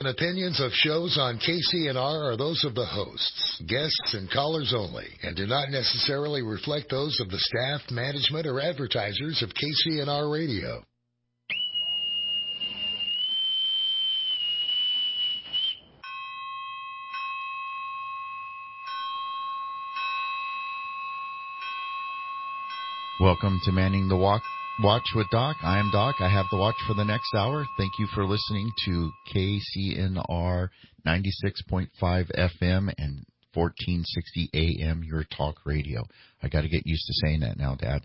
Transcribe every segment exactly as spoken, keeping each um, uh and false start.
and opinions of shows on K C N R are those of the hosts, guests, and callers only, and do not necessarily reflect those of the staff, management, or advertisers of K C N R Radio. Welcome to Manning the Walk, Watch with Doc. I am Doc. I have the watch for the next hour. Thank you for listening to K C N R ninety-six point five F M and fourteen sixty A M, your talk radio. I got to get used to saying that now, Dad.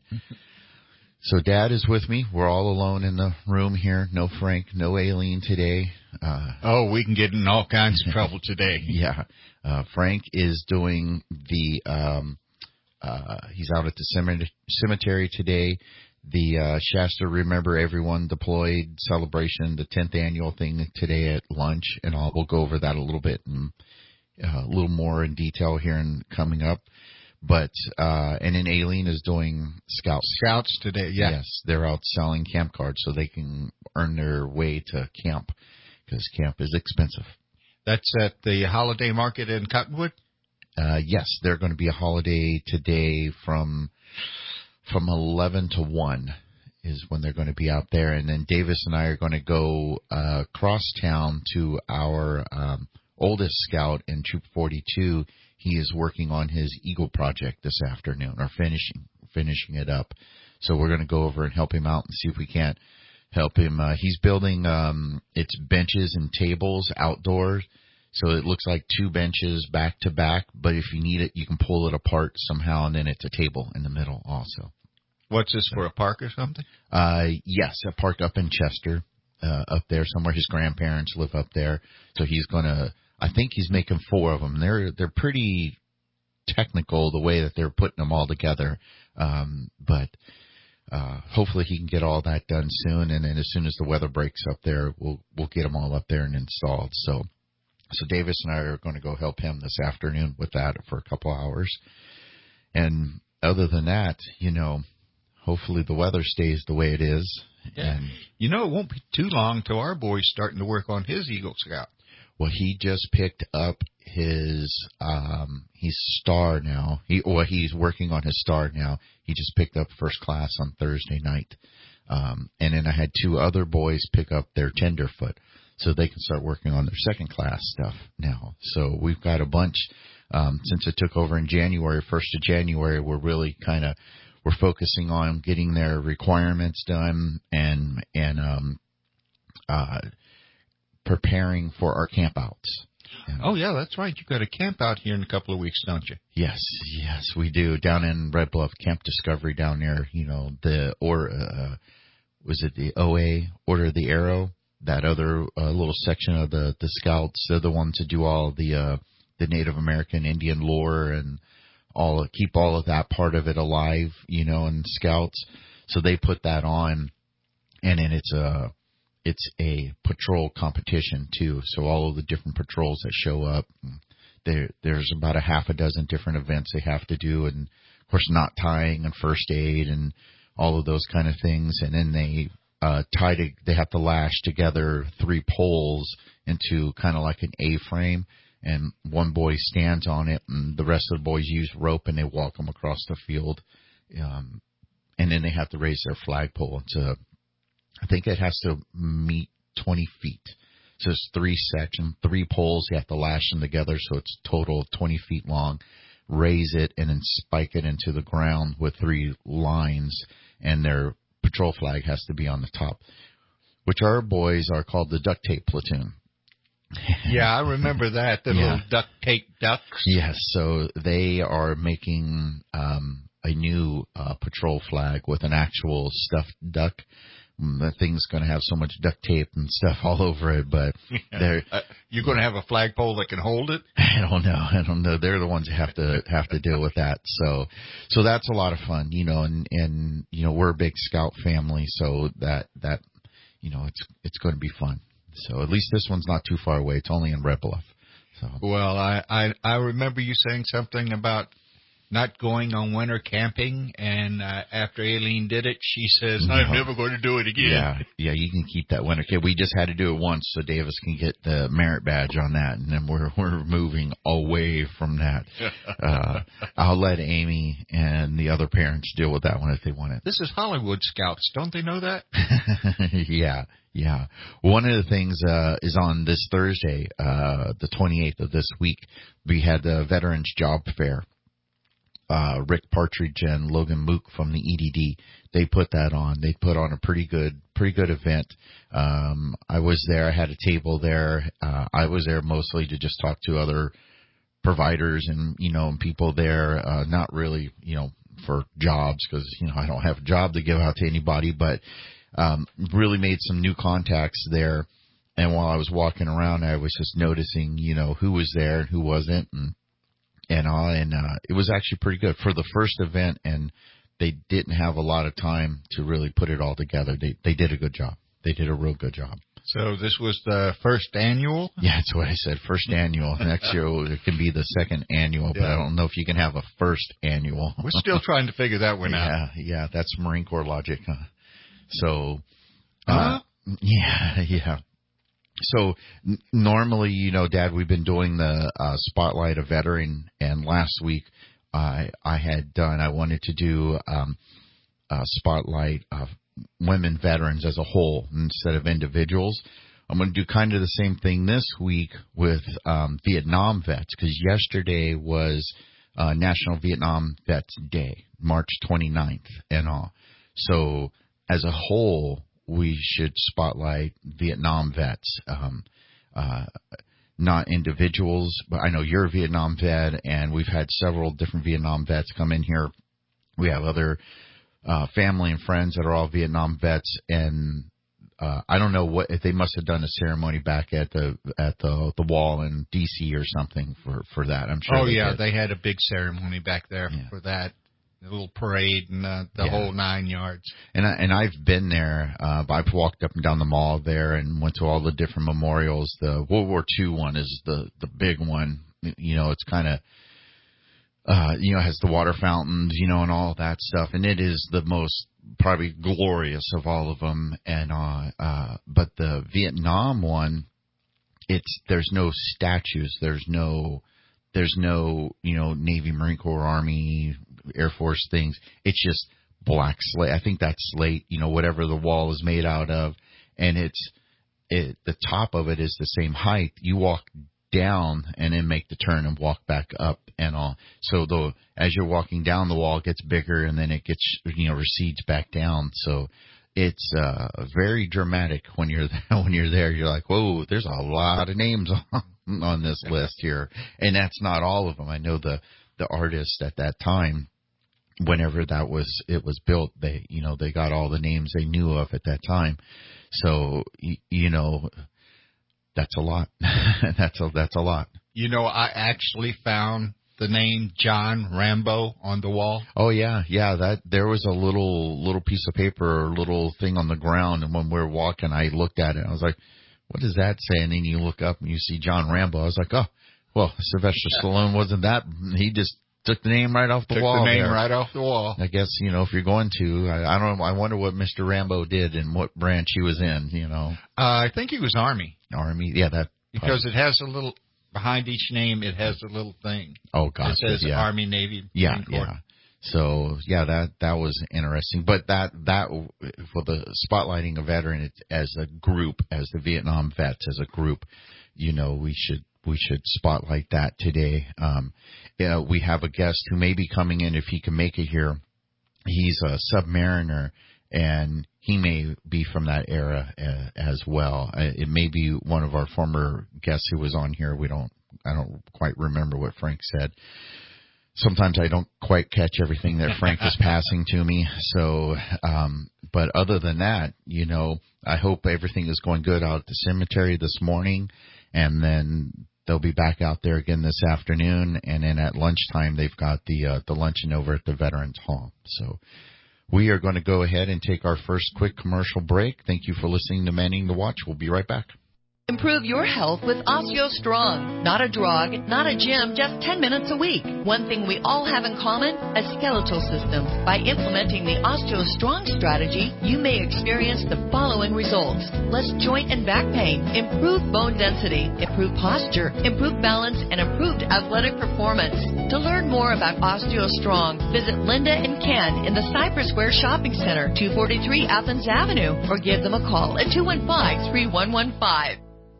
So Dad is with me. We're all alone in the room here. No Frank, no Aileen today. Uh, oh, we can get in all kinds of trouble today. Yeah. Uh, Frank is doing the... Um, Uh, he's out at the cemetery today. The uh, Shasta Remember Everyone Deployed celebration, the tenth annual thing today at lunch, and I'll, we'll go over that a little bit and uh, a little more in detail here and coming up. But uh, and then Aileen is doing scouts. Scouts today, yeah. Yes, they're out selling camp cards so they can earn their way to camp because camp is expensive. That's at the holiday market in Cottonwood? Uh, yes, they're going to be a holiday today from from eleven to one is when they're going to be out there. And then Davis and I are going to go uh, cross town to our um, oldest scout in Troop forty-two. He is working on his Eagle project this afternoon, or finishing finishing it up. So we're going to go over and help him out and see if we can't help him. Uh, he's building um, it's benches and tables outdoors. So it looks like two benches back to back, but if you need it, you can pull it apart somehow, and then it's a table in the middle also. What's this, for a park or something? Uh, yes, a park up in Chester, uh, up there somewhere. His grandparents live up there, so he's gonna. I think he's making four of them. They're they're pretty technical the way that they're putting them all together, um, but uh, hopefully he can get all that done soon. And then as soon as the weather breaks up there, we'll we'll get them all up there and installed. So. So Davis and I are going to go help him this afternoon with that for a couple hours. And other than that, you know, hopefully the weather stays the way it is. Yeah. And you know, it won't be too long till our boy's starting to work on his Eagle Scout. Well, he just picked up his, um, he's star now. He, well, he's working on his star now. He just picked up first class on Thursday night. Um, and then I had two other boys pick up their tenderfoot. So they can start working on their second class stuff now. So we've got a bunch. Um, since it took over in January, first of January, we're really kind of we're focusing on getting their requirements done and and um, uh, preparing for our camp outs. And, oh yeah, that's right. You got a camp out here in a couple of weeks, don't you? Yes, yes, we do. Down in Red Bluff, Camp Discovery down there. You know the or uh, was it the O A Order of the Arrow? That other uh, little section of the, the Scouts, they're the ones that do all the uh, the Native American Indian lore and all keep all of that part of it alive, you know, in Scouts. So they put that on, and then it's a it's a patrol competition too. So all of the different patrols that show up, there there's about a half a dozen different events they have to do, and of course knot tying and first aid and all of those kind of things, and then they. Uh, tie to, they have to lash together three poles into kind of like an A-frame, and one boy stands on it, and the rest of the boys use rope, and they walk them across the field. Um, and then they have to raise their flagpole. It's a, I think it has to meet twenty feet. So it's three sections, three poles. You have to lash them together, so it's total twenty feet long. Raise it and then spike it into the ground with three lines, and they're patrol flag has to be on the top, which our boys are called the duct tape platoon. Yeah, I remember that, the yeah. little duct tape ducks. Yes, so they are making um, a new uh, patrol flag with an actual stuffed duck. That thing's going to have so much duct tape and stuff all over it, but they're uh, you're going to have a flagpole that can hold it? I don't know. I don't know. They're the ones who have to have to deal with that. So, so that's a lot of fun, you know. And and you know we're a big Scout family, so that that you know it's it's going to be fun. So at least this one's not too far away. It's only in Red Bluff. So well, I I, I remember you saying something about not going on winter camping, and uh, after Aileen did it, she says, I'm No. never going to do it again. Yeah, yeah, you can keep that winter kit. We just had to do it once so Davis can get the merit badge on that, and then we're we're moving away from that. Uh, I'll let Amy and the other parents deal with that one if they want it. This is Hollywood Scouts. Don't they know that? yeah, yeah. One of the things uh, is on this Thursday, uh, the twenty-eighth of this week, we had the Veterans Job Fair. Uh, Rick Partridge and Logan Mook from the E D D, they put that on. They put on a pretty good, pretty good event. Um, I was there. I had a table there. Uh, I was there mostly to just talk to other providers and, you know, and people there, uh, not really, you know, for jobs because, you know, I don't have a job to give out to anybody, but, um, really made some new contacts there. And while I was walking around, I was just noticing, you know, who was there and who wasn't. And, And all, and uh, it was actually pretty good for the first event, and they didn't have a lot of time to really put it all together. They they did a good job. They did a real good job. So this was the first annual? Yeah, that's what I said. First annual. Next year it can be the second annual, but yeah. I don't know if you can have a first annual. We're still trying to figure that one yeah, out. Yeah, yeah, that's Marine Corps logic. Huh? So, uh, uh-huh. yeah, yeah. So n- normally, you know, Dad, we've been doing the uh, Spotlight a Veteran, and last week I I had done. I wanted to do um, a Spotlight of women veterans as a whole instead of individuals. I'm going to do kind of the same thing this week with um, Vietnam vets, because yesterday was uh, National Vietnam Vets Day, March twenty-ninth, and all. So as a whole, we should spotlight Vietnam vets, um, uh, not individuals. But I know you're a Vietnam vet, and we've had several different Vietnam vets come in here. We have other uh, family and friends that are all Vietnam vets, and uh, I don't know what if they must have done a ceremony back at the at the the wall in D C or something for for that. I'm sure. Oh they yeah, did. they had a big ceremony back there yeah. for that. The little parade and uh, the yeah. whole nine yards. And I, and I've been there. Uh, I've walked up and down the mall there and went to all the different memorials. The World War Two one is the the big one. You know, it's kind of uh, you know has the water fountains, you know, and all that stuff. And it is the most probably glorious of all of them. And uh, uh, but the Vietnam one, it's there's no statues. There's no there's no you know Navy, Marine Corps, Army, Air Force things. It's just black slate. I think that's slate, you know, whatever the wall is made out of. And it's, it, the top of it is the same height. You walk down and then make the turn and walk back up and all. So the, as you're walking down, the wall gets bigger and then it gets, you know, recedes back down. So it's, uh, very dramatic when you're there, when you're there. You're like, whoa, there's a lot of names on, on this list here. And that's not all of them. I know the, the artist at that time, whenever that was, it was built, they, you know, they got all the names they knew of at that time. So, you, you know, that's a lot. that's a, that's a lot. You know, I actually found the name John Rambo on the wall. Oh yeah. Yeah. That, there was a little, little piece of paper or little thing on the ground. And when we were walking, I looked at it. I was like, what does that say? And then you look up and you see John Rambo. I was like, oh, well, Sylvester Stallone wasn't that. He just took the name right off the took wall. Took the name there. right off the wall. I guess, you know, if you're going to, I, I don't know. I wonder what Mister Rambo did and what branch he was in, you know. Uh, I think he was Army. Army. Yeah, that. Because probably. It has a little, behind each name, it has a little thing. Oh, gotcha. It says yeah. Army, Navy, Yeah, Marine Corps. yeah. So, yeah, that, that was interesting. But that, that, for the spotlighting a veteran it, as a group, as the Vietnam vets as a group, you know, we should, we should spotlight that today. Um, you know, we have a guest who may be coming in if he can make it here. He's a submariner and he may be from that era uh, as well. Uh, it may be one of our former guests who was on here. We don't, I don't quite remember what Frank said. Sometimes I don't quite catch everything that Frank is passing to me. So, um, but other than that, you know, I hope everything is going good out at the cemetery this morning, and then they'll be back out there again this afternoon. And then at lunchtime, they've got the, uh, the luncheon over at the Veterans Hall. So we are going to go ahead and take our first quick commercial break. Thank you for listening to Manning the Watch. We'll be right back. Improve your health with OsteoStrong. Not a drug, not a gym, just ten minutes a week. One thing we all have in common, a skeletal system. By implementing the OsteoStrong strategy, you may experience the following results. Less joint and back pain, improved bone density, improved posture, improved balance, and improved athletic performance. To learn more about OsteoStrong, visit Linda and Ken in the Cypress Square Shopping Center, two forty-three Athens Avenue, or give them a call at two one five, three one one five.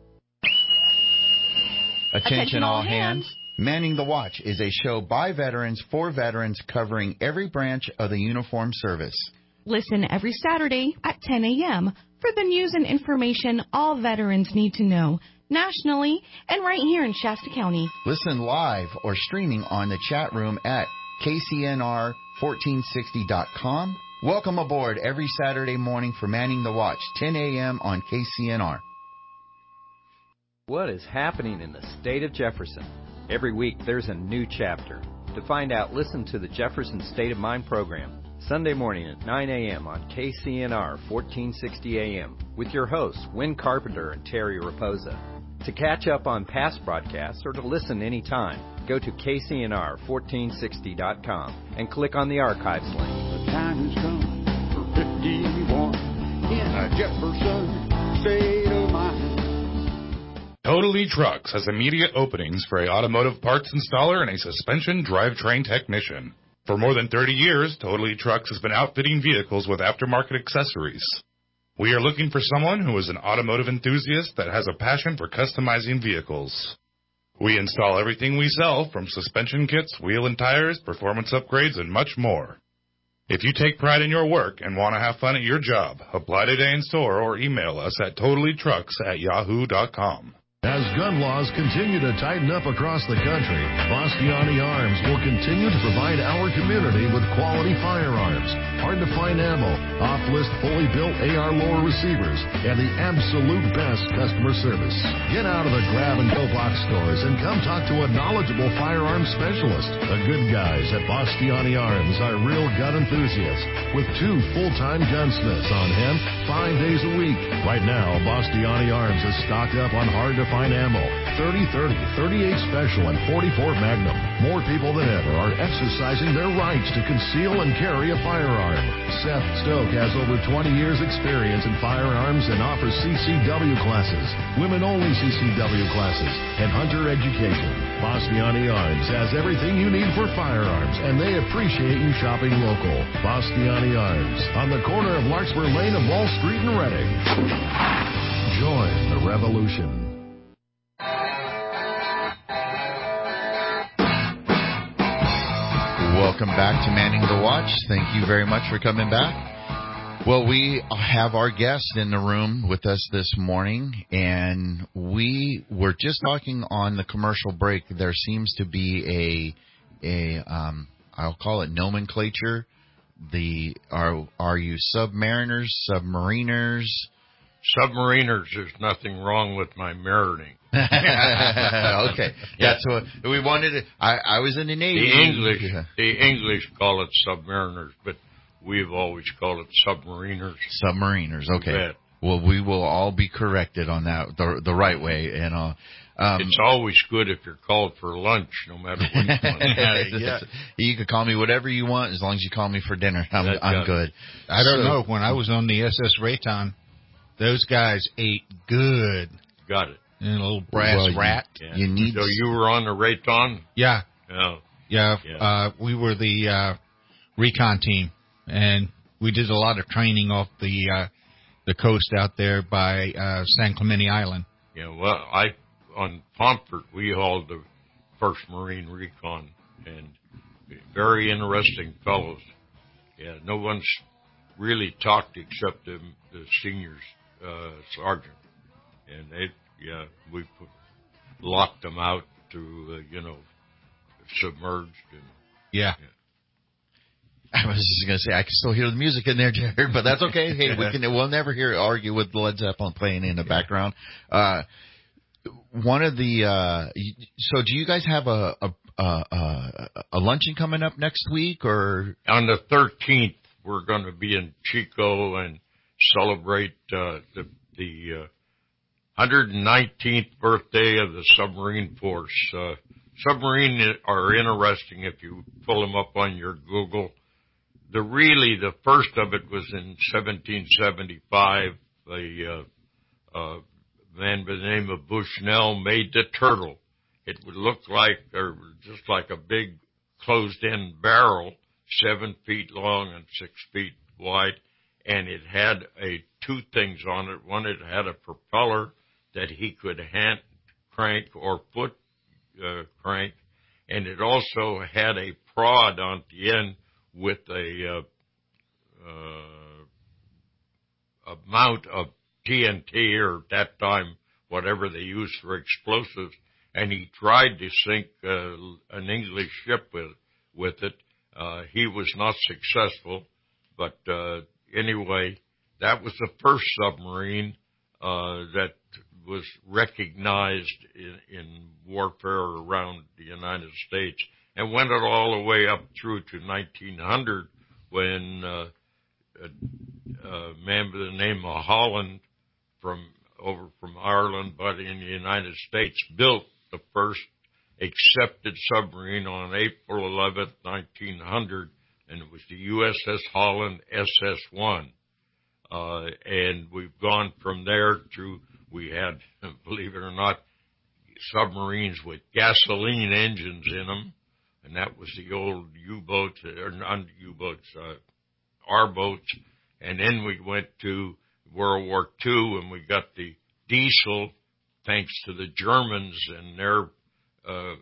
Attention all hands. Manning the Watch is a show by veterans for veterans covering every branch of the uniformed service. Listen every Saturday at ten a.m. for the news and information all veterans need to know, nationally and right here in Shasta County. Listen live or streaming on the chat room at K C N R fourteen sixty dot com. Welcome aboard every Saturday morning for Manning the Watch, ten a.m. on K C N R. What is happening in the state of Jefferson? Every week there's a new chapter. To find out, listen to the Jefferson State of Mind program, Sunday morning at nine a.m. on K C N R fourteen sixty A M with your hosts, Wynn Carpenter and Terry Raposa. To catch up on past broadcasts or to listen anytime, go to K C N R fourteen sixty dot com and click on the archives link. The time has come for fifty-one in a Jefferson State of Mind. Totally Trucks has immediate openings for a automotive parts installer and a suspension drivetrain technician. For more than thirty years, Totally Trucks has been outfitting vehicles with aftermarket accessories. We are looking for someone who is an automotive enthusiast that has a passion for customizing vehicles. We install everything we sell, from suspension kits, wheel and tires, performance upgrades, and much more. If you take pride in your work and want to have fun at your job, apply today in store or email us at totally trucks at yahoo dot com. As gun laws continue to tighten up across the country, Bastiani Arms will continue to provide our community with quality firearms, hard-to-find ammo, off-list fully built A R lower receivers, and the absolute best customer service. Get out of the grab-and-go box stores and come talk to a knowledgeable firearms specialist. The good guys at Bastiani Arms are real gun enthusiasts with two full-time gunsmiths on hand five days a week. Right now, Bastiani Arms is stocked up on hard-to-find ammo, thirty thirty, thirty-eight Special, and forty-four Magnum. More people than ever are exercising their rights to conceal and carry a firearm. Seth Stoke has over twenty years experience in firearms and offers C C W classes, women-only C C W classes, and hunter education. Bastiani Arms has everything you need for firearms, and they appreciate you shopping local. Bastiani Arms, on the corner of Larkspur Lane and Wall Street in Reading. Join the revolution. Welcome back to Manning the Watch. Thank you very much for coming back. Well, we have our guest in the room with us this morning, and we were just talking on the commercial break. There seems to be a, a um, I'll call it nomenclature. The are are you submariners, submariners? Submariners, there's nothing wrong with my marinating. Okay, yeah. That's what we wanted. To, I I was in the Navy. The English, yeah. the English call it submariners, but we've always called it submariners. Submariners. Okay. Well, we will all be corrected on that the the right way, and uh, um, it's always good if you're called for lunch, no matter what you want. Yeah. You can call me whatever you want as long as you call me for dinner. I'm that I'm good. I don't so, know. When I was on the S S Rayton, those guys ate good. Got it. And a little brass well, rat. You, yeah. you need. So you were on the Rayton? Yeah. Oh. Yeah. yeah. Uh, we were the uh, recon team, and we did a lot of training off the uh, the coast out there by uh, San Clemente Island. Yeah. Well, I on Pomfret we hauled the first Marine Recon, and very interesting fellows. Yeah. No one's really talked except the, the seniors uh, sergeant, and they. Yeah, we put, locked them out to, uh, you know, submerged. And, yeah. yeah. I was just going to say, I can still hear the music in there, Jared, but that's okay. Hey, we can, we'll never hear argue with Led Zeppelin playing in the yeah. background. Uh, one of the, uh, so do you guys have a, a, a, a luncheon coming up next week, or? On the thirteenth, we're going to be in Chico and celebrate, uh, the, the, uh, hundred nineteenth birthday of the submarine force. Uh, submarine are interesting if you pull them up on your Google. The really, the first of it was in seventeen seventy-five. A uh, uh, man by the name of Bushnell made the Turtle. It would look like, or just like a big closed-in barrel, seven feet long and six feet wide, and it had a two things on it. One, it had a propeller that he could hand crank or foot uh, crank, and it also had a prod on the end with a uh, uh, amount of T N T, or at that time whatever they used for explosives, and he tried to sink uh, an English ship with with it. Uh, he was not successful, but uh, anyway, that was the first submarine uh, that was recognized in, in warfare around the United States, and went it all the way up through to nineteen hundred when uh, a, a man by the name of Holland from over from Ireland, but in the United States, built the first accepted submarine on April eleventh, nineteen hundred, and it was the U S S Holland S S one. Uh, and we've gone from there to, we had, believe it or not, submarines with gasoline engines in them, and that was the old U-boats, or not U-boats, uh, R-boats. And then we went to World War Two, and we got the diesel, thanks to the Germans and their uh,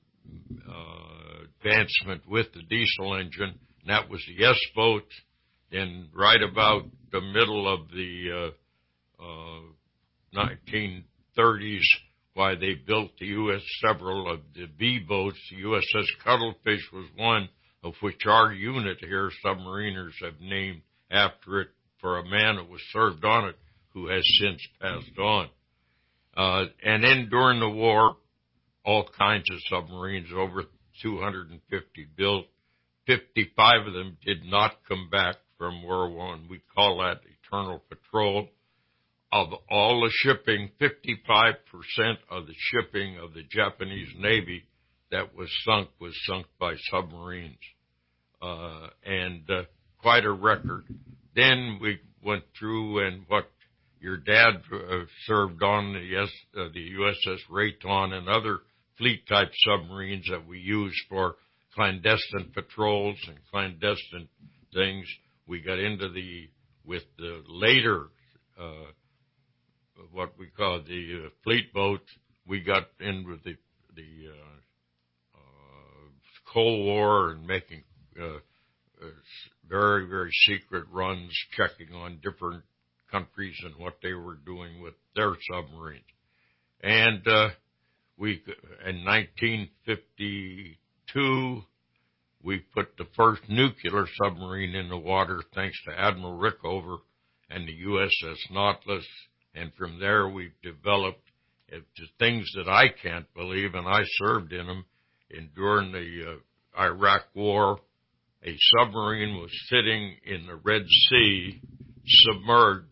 uh, advancement with the diesel engine, and that was the S-boat. Then right about the middle of the uh, uh, nineteen thirties, why they built the U S several of the V-boats. The U S S Cuttlefish was one, of which our unit here, submariners, have named after it for a man who was served on it, who has since passed on. Uh, and then during the war, all kinds of submarines, over two hundred fifty built. fifty-five of them did not come back from World War One. We call that eternal patrol. Of all the shipping, fifty-five percent of the shipping of the Japanese Navy that was sunk was sunk by submarines. Uh, and uh, quite a record. Then we went through, and what your dad uh, served on, the, S, uh, the U S S Rayton and other fleet-type submarines that we use for clandestine patrols and clandestine things. We got into the, with the later, uh, what we call the uh, fleet boats, we got in with the, the uh, uh, Cold War and making uh, uh, very, very secret runs, checking on different countries and what they were doing with their submarines. And uh, we, in nineteen fifty-two, we put the first nuclear submarine in the water, thanks to Admiral Rickover and the U S S Nautilus. And from there, we've developed uh, things that I can't believe, and I served in them. And during the uh, Iraq War, a submarine was sitting in the Red Sea, submerged,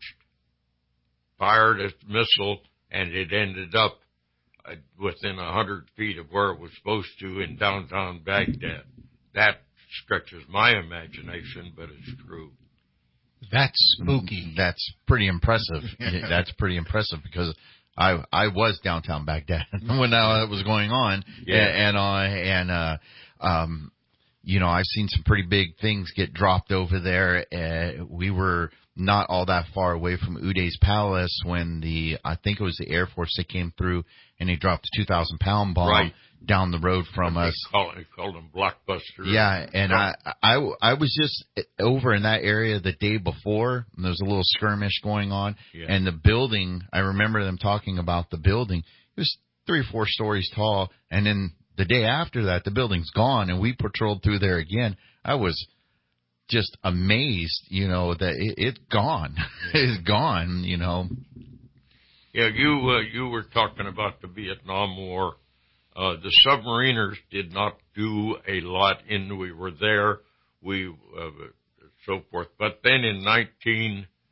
fired a missile, and it ended up uh, within a hundred feet of where it was supposed to in downtown Baghdad. That stretches my imagination, but it's true. That's spooky. That's pretty impressive. That's pretty impressive because I I was downtown Baghdad when that was going on, yeah. and and, uh, and uh, um, you know, I've seen some pretty big things get dropped over there. Uh, we were not all that far away from Uday's Palace when the I think it was the Air Force that came through and they dropped a two thousand pound bomb right. down the road from they us. Call, they called them blockbusters. Yeah, and I, I, I was just over in that area the day before, and there was a little skirmish going on, yeah. and the building, I remember them talking about the building. It was three or four stories tall, and then the day after that, the building's gone, and we patrolled through there again. I was just amazed, you know, that it, it's gone. Yeah. It's gone, you know. Yeah, you uh, you were talking about the Vietnam War. Uh, the submariners did not do a lot in, we were there, we, uh, so forth. But then in nineteen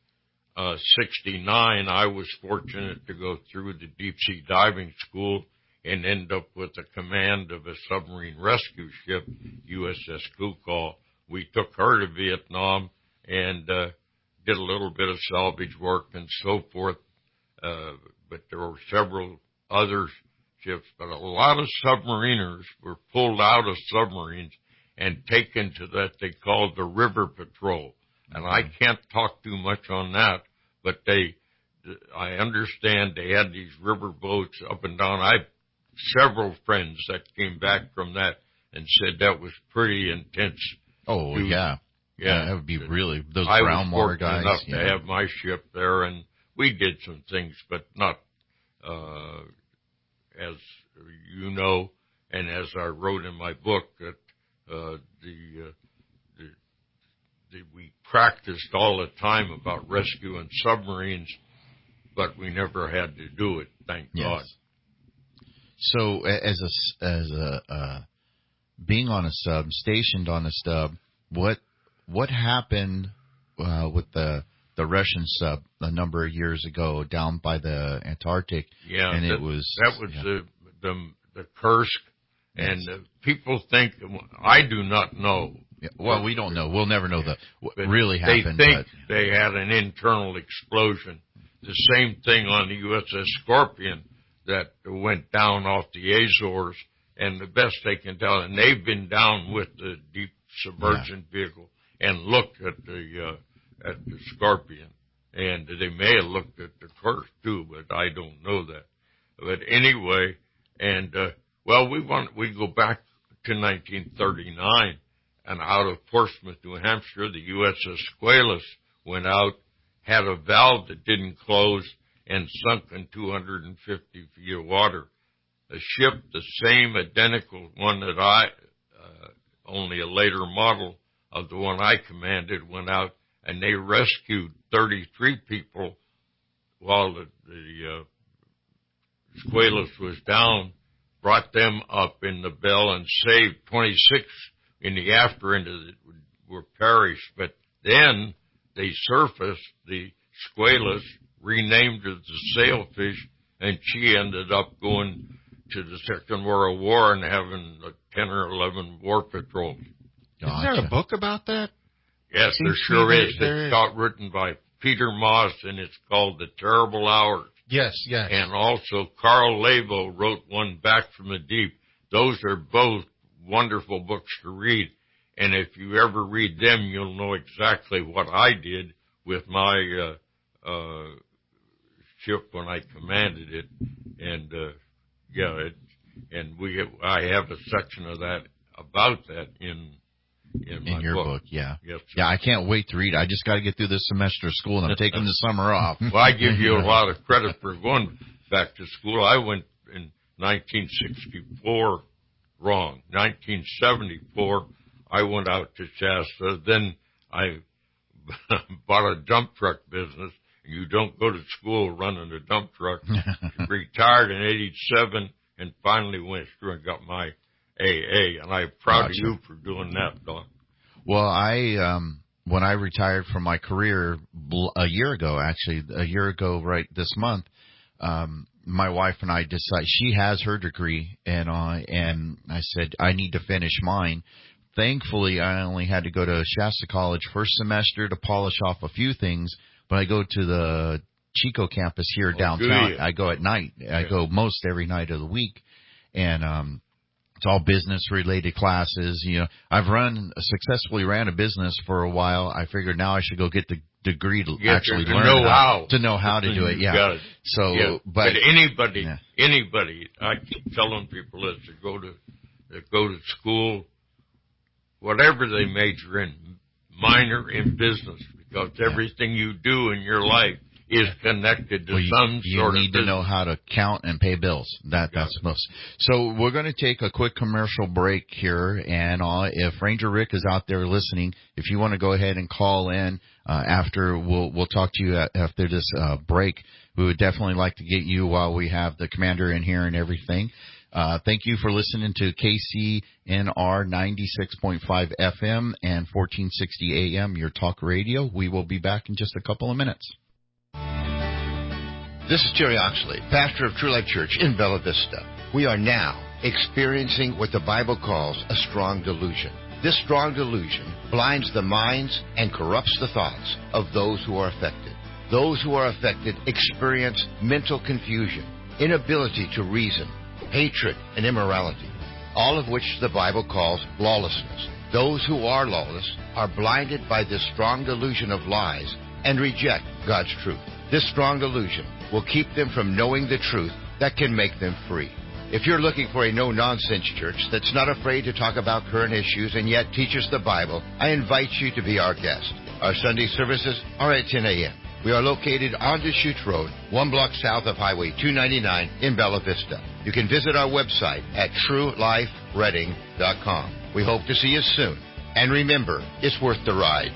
uh, sixty-nine, I was fortunate to go through the deep sea diving school and end up with the command of a submarine rescue ship, U S S Kukal. We took her to Vietnam and uh, did a little bit of salvage work and so forth. Uh, but there were several other ships. But a lot of submariners were pulled out of submarines and taken to that they called the river patrol. And I can't talk too much on that, but they, I understand they had these river boats up and down. I have several friends that came back from that and said that was pretty intense. Oh, dude. yeah. Yeah. Yeah, that would be really, those I brown was water fortunate guys. enough Yeah. to have my ship there, and we did some things, but not, uh, as you know, and as I wrote in my book, that uh, the, uh, the, the we practiced all the time about rescuing submarines, but we never had to do it. Thank Yes. God. So, a- as a as a uh, being on a sub, stationed on a sub, what what happened uh, with the the Russian sub a number of years ago down by the Antarctic? Yeah, and that, it was that was yeah. the the the Kursk, and uh, people think I do not know. Yeah, well, we don't know. We'll never know the what But really happened. They think but, they had an internal explosion. The same thing on the U S S Scorpion that went down off the Azores, and the best they can tell, and they've been down with the deep submergent yeah. vehicle and looked at the uh, at the Scorpion, and they may have looked at the Kursk too, but I don't know that. But anyway, and uh, well, we want we go back to nineteen thirty-nine, and out of Portsmouth, New Hampshire, the U S S Squalus went out, had a valve that didn't close, and sunk in two hundred fifty feet of water. A ship, the same identical one that I, uh, only a later model of the one I commanded, went out, and they rescued thirty-three people while the, the uh, Squalus was down, brought them up in the bell, and saved twenty-six in the after end of it were perished. But then they surfaced the Squalus, renamed her the Sailfish, and she ended up going to the Second World War and having uh, ten or eleven war patrols. Gotcha. Is there a book about that? Yes, there sure is. It's got written by Peter Moss, and it's called The Terrible Hours. Yes, yes. And also Carl Lavo wrote one, Back from the Deep. Those are both wonderful books to read. And if you ever read them, you'll know exactly what I did with my uh, uh, ship when I commanded it. And, uh, yeah, it, and we have, I have a section of that about that in in, in my your book. book. Yeah, yes, yeah. I can't wait to read it. I just got to get through this semester of school, and I'm taking the summer off. Well, I give you a lot of credit for going back to school. I went in nineteen sixty-four. Wrong. nineteen seventy-four. I went out to Shasta. Then I bought a dump truck business. You don't go to school running a dump truck. Retired in eighty-seven and finally went through and got my A A. And I'm proud Gotcha. of you for doing that, Doc. Well, I, um, when I retired from my career a year ago, actually, a year ago, right this month, um, my wife and I decided, she has her degree, and I, and I said, I need to finish mine. Thankfully, I only had to go to Shasta College first semester to polish off a few things, but I go to the Chico campus here Oh, downtown. I go at night. I Yeah. go most every night of the week, and, um, it's all business related classes. You know, I've run successfully ran a business for a while. I figured now I should go get the degree to Yeah, actually to learn know how, how. to know how to do it. You Yeah. got it. So, Yeah. but, but anybody, yeah. anybody, I keep telling people that to go to, that go to school, whatever they major in, minor in business, because everything you do in your life is connected to well, you, some you sort need of to business. know how to count and pay bills. That Got that's it. most. So we're going to take a quick commercial break here, and uh, if Ranger Rick is out there listening, if you want to go ahead and call in uh, after, we'll we'll talk to you after this uh, break. We would definitely like to get you while we have the commander in here and everything. Uh, thank you for listening to K C N R ninety-six point five F M and fourteen sixty A M, your talk radio. We will be back in just a couple of minutes. This is Jerry Oxley, pastor of True Life Church in Bella Vista. We are now experiencing what the Bible calls a strong delusion. This strong delusion blinds the minds and corrupts the thoughts of those who are affected. Those who are affected experience mental confusion, inability to reason, hatred, and immorality, all of which the Bible calls lawlessness. Those who are lawless are blinded by this strong delusion of lies and reject God's truth. This strong delusion will keep them from knowing the truth that can make them free. If you're looking for a no-nonsense church that's not afraid to talk about current issues and yet teaches the Bible, I invite you to be our guest. Our Sunday services are at ten a.m. We are located on Deschutes Road, one block south of Highway two ninety-nine in Bella Vista. You can visit our website at true life reading dot com. We hope to see you soon. And remember, it's worth the ride.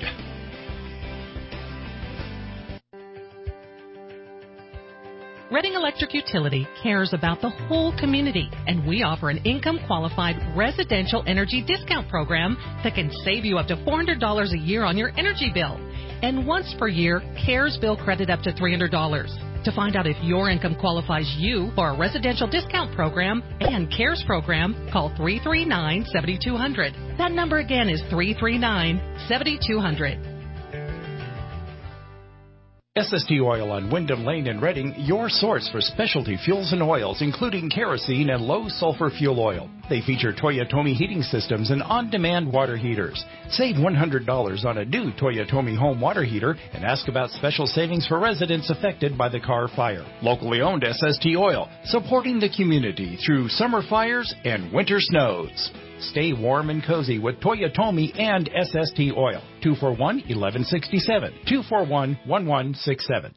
Reading Electric Utility cares about the whole community, and we offer an income-qualified residential energy discount program that can save you up to four hundred dollars a year on your energy bill. And once per year, CARES bill credit up to three hundred dollars. To find out if your income qualifies you for a residential discount program and CARES program, call three three nine, seven two zero zero. That number again is three three nine, seven two zero zero. S S T Oil on Wyndham Lane in Reading, your source for specialty fuels and oils, including kerosene and low-sulfur fuel oil. They feature Toyotomi heating systems and on-demand water heaters. Save one hundred dollars on a new Toyotomi home water heater and ask about special savings for residents affected by the Carr fire. Locally owned S S T Oil, supporting the community through summer fires and winter snows. Stay warm and cozy with Toyotomi and S S T Oil. two four one, one one six seven. two four one, one one six seven.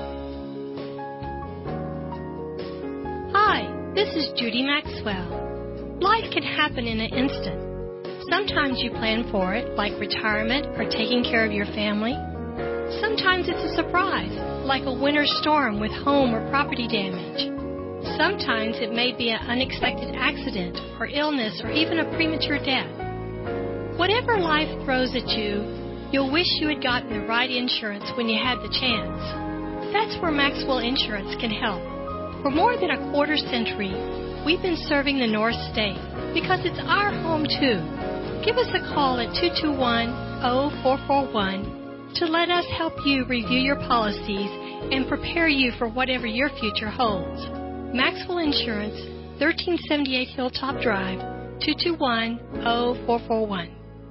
Hi, this is Judy Maxwell. Life can happen in an instant. Sometimes you plan for it, like retirement or taking care of your family. Sometimes it's a surprise, like a winter storm with home or property damage. Sometimes it may be an unexpected accident or illness or even a premature death. Whatever life throws at you, you'll wish you had gotten the right insurance when you had the chance. That's where Maxwell Insurance can help. For more than a quarter century, we've been serving the North State because it's our home too. Give us a call at two two one, zero four four one to let us help you review your policies and prepare you for whatever your future holds. Maxwell Insurance, thirteen seventy-eight Hilltop Drive, two two one, zero four four one.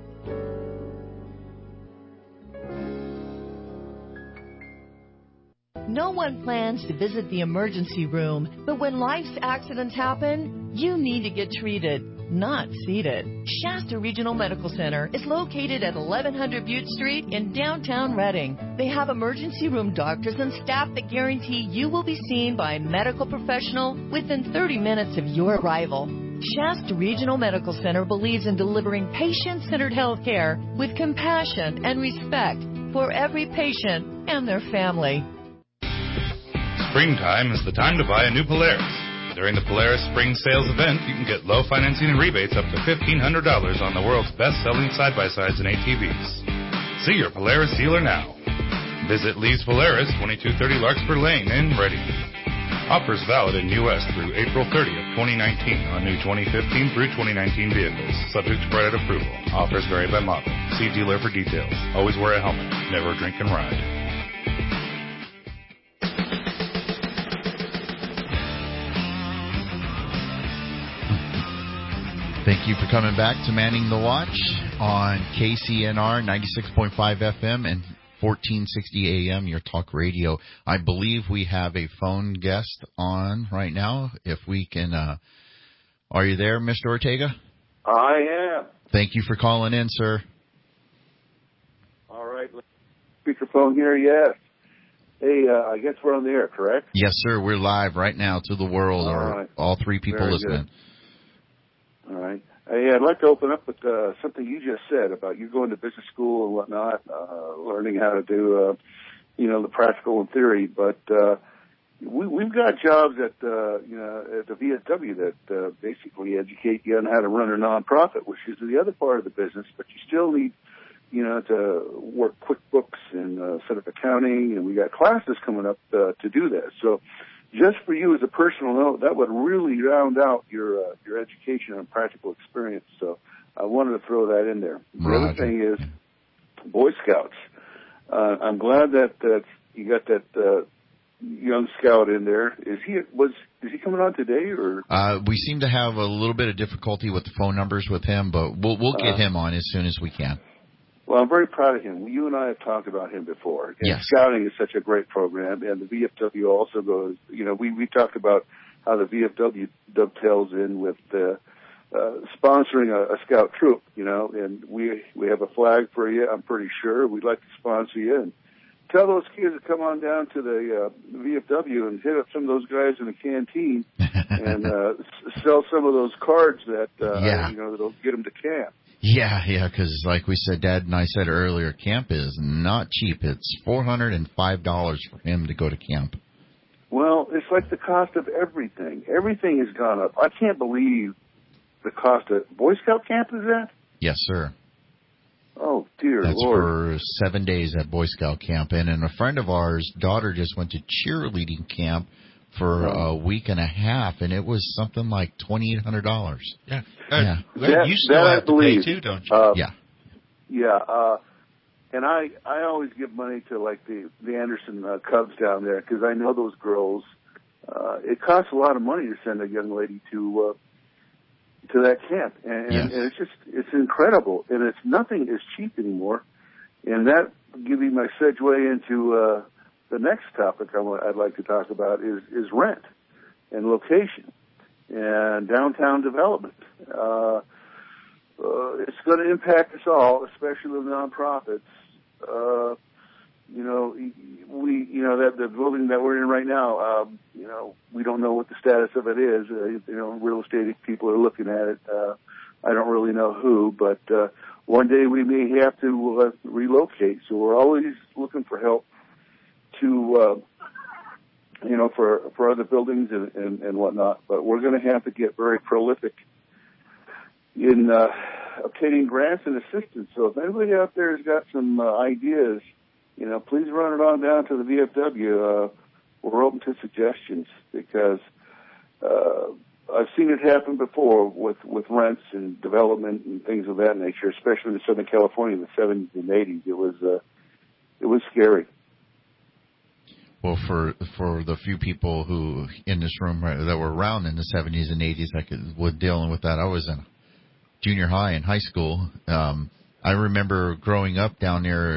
No one plans to visit the emergency room, but when life's accidents happen, you need to get treated, not seated. Shasta Regional Medical Center is located at eleven hundred Butte Street in downtown Reading. They have emergency room doctors and staff that guarantee you will be seen by a medical professional within thirty minutes of your arrival. Shasta Regional Medical Center believes in delivering patient-centered health care with compassion and respect for every patient and their family. Springtime is the time to buy a new Polaris. During the Polaris Spring Sales event, you can get low financing and rebates up to fifteen hundred dollars on the world's best-selling side-by-sides and A T Vs. See your Polaris dealer now. Visit Lee's Polaris, twenty-two thirty Larkspur Lane in Reading. Offers valid in U S through April thirtieth, twenty nineteen on new twenty fifteen through twenty nineteen vehicles, subject to credit approval. Offers vary by model. See dealer for details. Always wear a helmet. Never drink and ride. Thank you for coming back to Manning the Watch on K C N R ninety-six point five F M and fourteen sixty A M, your talk radio. I believe we have a phone guest on right now. If we can, uh, are you there, Mister Ortega? I am. Thank you for calling in, sir. All right. Speakerphone here, yes. Hey, uh, I guess we're on the air, correct? Yes, sir. We're live right now to the world, all or right. all three people Very listening. Good. All right. Hey, I'd like to open up with uh, something you just said about you going to business school and whatnot, uh, learning how to do, uh, you know, the practical and theory. But uh, we, we've got jobs at, uh, you know, at the V S W that uh, basically educate you on how to run a nonprofit, which is the other part of the business. But you still need, you know, to work QuickBooks and uh, set up accounting, and we got classes coming up uh, to do that. So just for you as a personal note, that would really round out your uh, your education and practical experience. So I wanted to throw that in there. The Roger. other thing is Boy Scouts. Uh, I'm glad that uh, you got that uh, young scout in there. Is he was is he coming on today or? Uh, we seem to have a little bit of difficulty with the phone numbers with him, but we'll we'll get Uh, him on as soon as we can. Well, I'm very proud of him. You and I have talked about him before. And Yes. Scouting is such a great program, and the V F W also goes, you know, we, we talked about how the V F W dovetails in with uh, uh, sponsoring a, a scout troop, you know, and we we have a flag for you, I'm pretty sure. We'd like to sponsor you. And tell those kids to come on down to the uh, V F W and hit up some of those guys in the canteen and uh, s- sell some of those cards that, uh, Yeah. you know, that'll get them to camp. Yeah, yeah, because like we said, Dad and I said earlier, camp is not cheap. It's four hundred five dollars for him to go to camp. Well, it's like the cost of everything. Everything has gone up. I can't believe the cost of Boy Scout camp is that? Yes, sir. Oh, dear That's Lord. for seven days at Boy Scout camp. And, and a friend of ours' daughter just went to cheerleading camp for Oh. a week and a half, and it was something like twenty-eight hundred dollars. Yeah. Yeah. That- you still that I have to believe. pay too, don't you? Uh, Yeah. Yeah, uh, and I I always give money to like the the Anderson uh, Cubs down there because I know those girls. Uh, it costs a lot of money to send a young lady to uh, to that camp, and, Yes. and it's just it's incredible, and it's nothing is cheap anymore. And that give me my segue into uh, the next topic I want, I'd like to talk about is is rent and location and downtown development. Uh, Uh, it's going to impact us all, especially the nonprofits. Uh, you know, we, you know, that the building that we're in right now, um, you know, we don't know what the status of it is. Uh, you know, real estate people are looking at it. Uh, I don't really know who, but uh, one day we may have to uh, relocate. So we're always looking for help to, uh, you know, for for other buildings and, and, and whatnot. But we're going to have to get very prolific in uh, obtaining grants and assistance. So if anybody out there has got some uh, ideas, you know, please run it on down to the V F W. Uh, we're open to suggestions because uh, I've seen it happen before with, with rents and development and things of that nature, especially in Southern California in the seventies and eighties. It was uh, it was scary. Well, for for the few people who in this room right, that were around in the seventies and eighties that could, were dealing with that, I was in junior high and high school. Um, I remember growing up down there.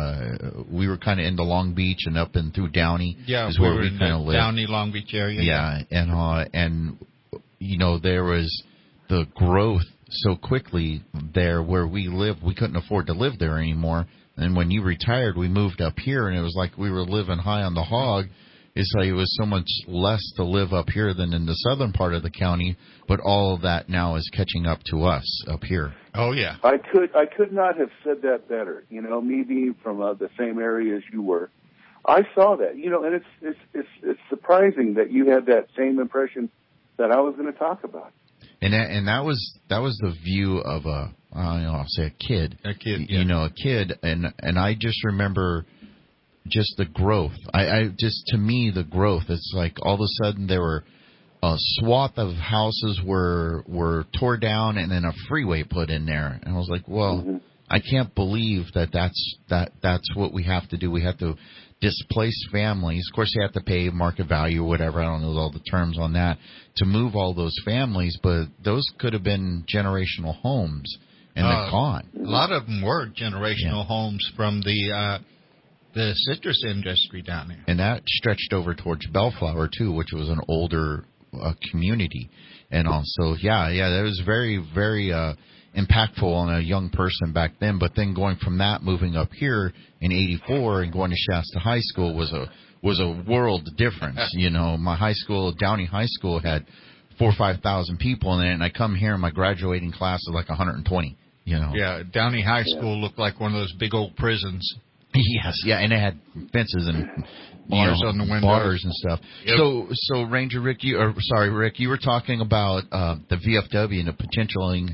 Uh, we were kind of into Long Beach and up and through Downey. Yeah, is we where were we in kind the of lived. Downey, Long Beach area. Yeah, and uh, and you know there was the growth so quickly there where we lived. We couldn't afford to live there anymore. And when you retired, we moved up here, and it was like we were living high on the hog. It's like it was so much less to live up here than in the southern part of the county, but all of that now is catching up to us up here. Oh, yeah. I could I could not have said that better. You know, me being from uh, the same area as you were, I saw that. You know, and it's it's it's it's surprising that you had that same impression that I was going to talk about. And that, and that was that was the view of a I don't know, I'll say a kid. A kid, you yeah. know, a kid, and and I just remember just the growth. I, I just to me the growth. It's like all of a sudden there were a swath of houses were were tore down and then a freeway put in there, and I was like, well, Mm-hmm. I can't believe that that's that that's what we have to do. We have to displace families. Of course, they have to pay market value or whatever. I don't know all the terms on that to move all those families, but those could have been generational homes, and Uh, they're gone. A lot of them were generational homes from the uh, the citrus industry down there. And that stretched over towards Bellflower, too, which was an older uh, community. And also, yeah, yeah, that was very, very uh, impactful on a young person back then. But then going from that, moving up here in eighty-four and going to Shasta High School was a was a world difference. You know, my high school, Downey High School, had four or five thousand people in it, and I come here and my graduating class is like one hundred twenty. You know. Yeah, Downey High School looked like one of those big old prisons. Yes, yeah, and it had fences and Bars you know, on the windows. bars and stuff. Yep. So, so Ranger Rick, you or sorry, Rick, you were talking about uh, the V F W and the potential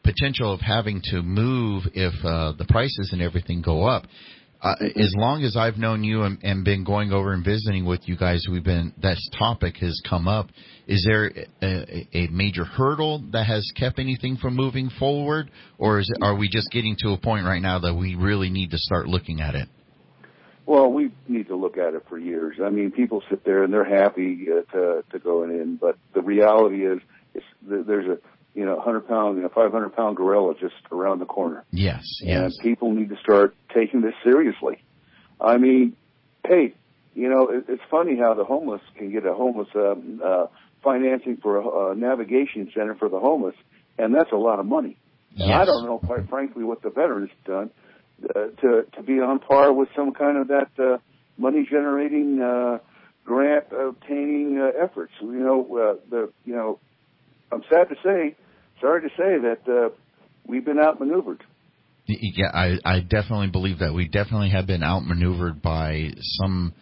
potential of having to move if uh, the prices and everything go up. Uh, as long as I've known you and, and been going over and visiting with you guys, we've been this topic has come up. Is there a, a major hurdle that has kept anything from moving forward, or is it, are we just getting to a point right now that we really need to start looking at it? Well, we need to look at it for years. I mean, people sit there and they're happy uh, to to go in, but the reality is, it's, there's a you know, hundred pound, you know, five hundred pound gorilla just around the corner. Yes, and yes. people need to start taking this seriously. I mean, hey, you know, it, it's funny how the homeless can get a homeless um, uh, financing for a, a navigation center for the homeless, and that's a lot of money. Yes. And I don't know, quite frankly, what the veterans have done uh, to to be on par with some kind of that uh, money generating uh, grant obtaining uh, efforts. You know, uh, the you know, I'm sad to say. Sorry to say that uh, we've been outmaneuvered. Yeah, I, I definitely believe that. We definitely have been outmaneuvered by some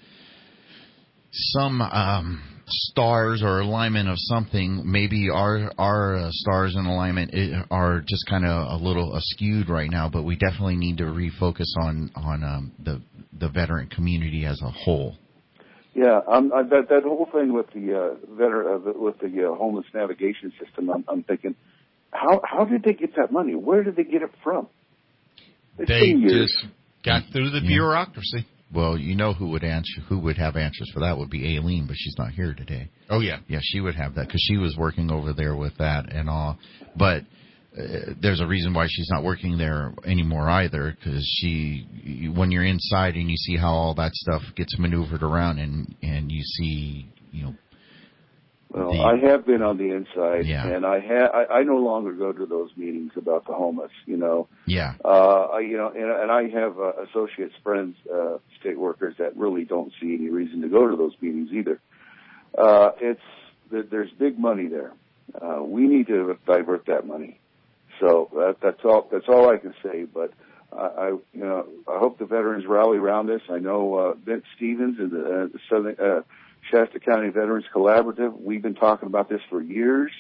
some um, stars or alignment of something. Maybe our our uh, stars and alignment are just kind of a little askewed right now, but we definitely need to refocus on on um, the the veteran community as a whole. Yeah, um, I, that that whole thing with the uh, veteran uh, with the uh, homeless navigation system, I'm, I'm thinking. How how did they get that money? Where did they get it from? It's they just got through the bureaucracy. Well, you know who would answer, who would have answers for that would be Aileen, but she's not here today. Oh yeah, yeah, she would have that because she was working over there with that and all. But uh, there's a reason why she's not working there anymore either, because she, when you're inside and you see how all that stuff gets maneuvered around, and and you see, you know. Well, the, I have been on the inside, yeah. and I ha- I, I no longer go to those meetings about the homeless. You know, yeah, uh, I, you know, and, and I have uh, associates, friends, uh, state workers that really don't see any reason to go to those meetings either. Uh, it's there's big money there. Uh, we need to divert that money. So that, that's all. That's all I can say. But I, I, you know, I hope the veterans rally around this. I know uh, Vince Stevens and the, uh, the Southern. Uh, Shasta County Veterans Collaborative, we've been talking about this for years,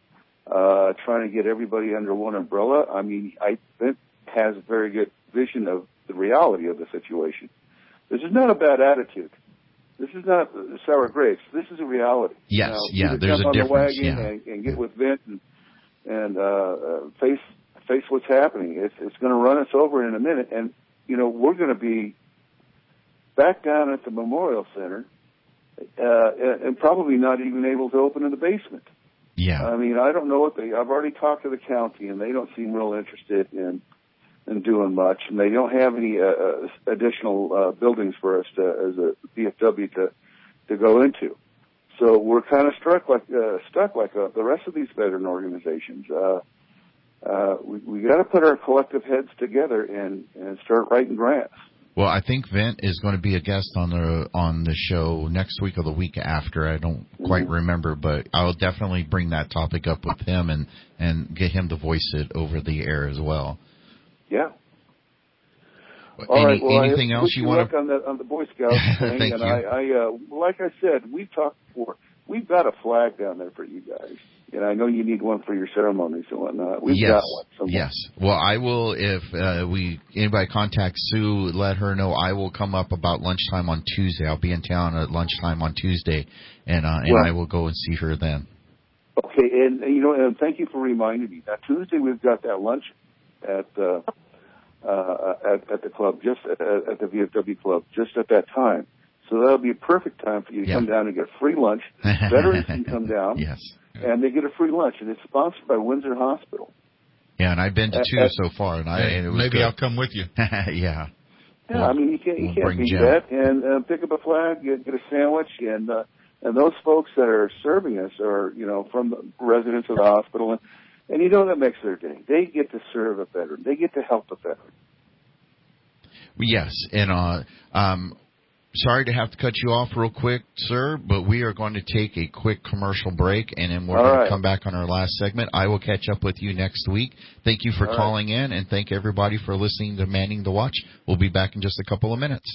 uh, trying to get everybody under one umbrella. I mean, I think has a very good vision of the reality of the situation. This is not a bad attitude. This is not sour grapes. This is a reality. Yes, you know, yeah, there's jump a on difference. The wagon yeah. and, and get with Vint and, and uh, uh, face face what's happening. It's, it's going to run us over in a minute, and you know we're going to be back down at the Memorial Center. Uh, and probably not even able to open in the basement. Yeah. I mean, I don't know what they, I've already talked to the county and they don't seem real interested in, in doing much, and they don't have any, uh, additional, uh, buildings for us to, as a V F W to, to go into. So we're kind of struck like, uh, stuck like uh, the rest of these veteran organizations. Uh, uh, we, we gotta put our collective heads together and, and start writing grants. Well, I think Vint is going to be a guest on the on the show next week or the week after. I don't quite remember, but I'll definitely bring that topic up with him and, and get him to voice it over the air as well. Yeah. All Any, right, well, anything I else you want to on the on the Boy Scouts thing? Thank and you. I, I uh, like I said, we've talked before. We've got a flag down there for you guys. And I know you need one for your ceremonies and whatnot. We've yes. got one somewhere. Yes. Well, I will, if uh, we anybody contacts Sue, let her know I will come up about lunchtime on Tuesday. I'll be in town at lunchtime on Tuesday, and uh, and well, I will go and see her then. Okay, and, and you know, and thank you for reminding me. Now, Tuesday we've got that lunch at uh, uh, at, at the club, just at, at the V F W club, just at that time. So that'll be a perfect time for you to yeah. come down and get free lunch. Veterans can come down. Yes. And they get a free lunch, and it's sponsored by Windsor Hospital. Yeah, and I've been to at, two at, so far, and I and it was maybe good. I'll come with you. yeah. Yeah, we'll, I mean you can't you we'll can't beat Jim. that, and uh, pick up a flag, get, get a sandwich, and uh, and those folks that are serving us are you know from the residents of the hospital, and and you know that makes their day. They get to serve a veteran, they get to help a veteran. Yes, and uh, um. Sorry to have to cut you off real quick, sir, but we are going to take a quick commercial break, and then we're All going right. to come back on our last segment. I will catch up with you next week. Thank you for All calling right. in, and thank everybody for listening to Manning the Watch. We'll be back in just a couple of minutes.